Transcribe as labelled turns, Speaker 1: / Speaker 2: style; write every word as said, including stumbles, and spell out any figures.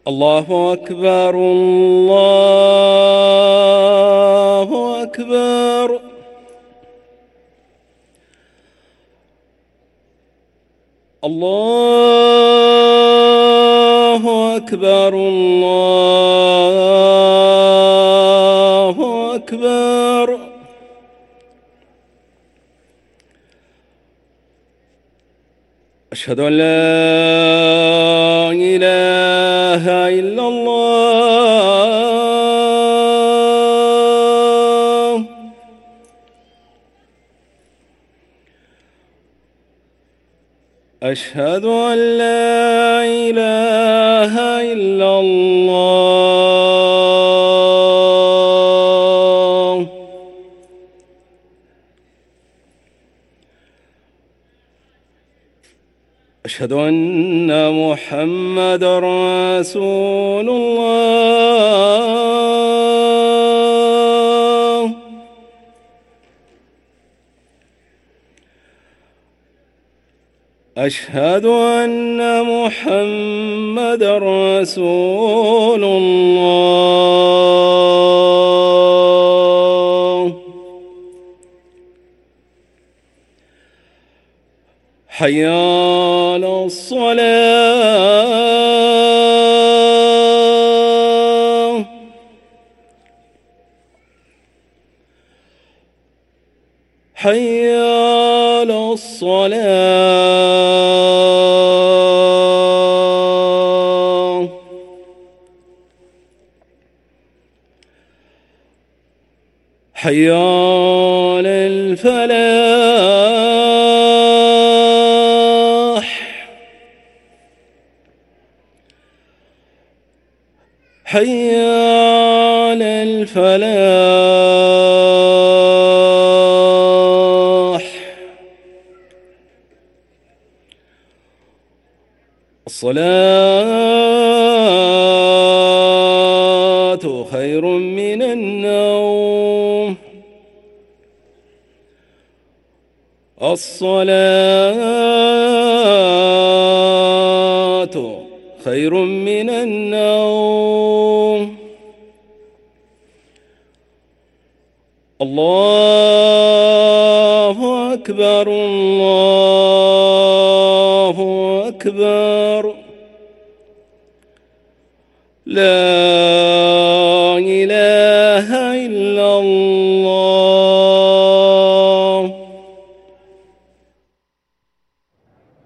Speaker 1: الله أكبر الله أكبر. الله أكبر الله أكبر. أشهد أن لا إله إلا الله. أشهد أن لا إله إلا الله. أشهد أن محمدًا رسول الله. أشهد أن محمدًا رسول الله. حي على الصلاة. حي على الصلاة. حي على الفلاح. حي على الفلاح. الصلاة خير من النوم. الصلاة خير من النوم. الله أكبر الله أكبر. لا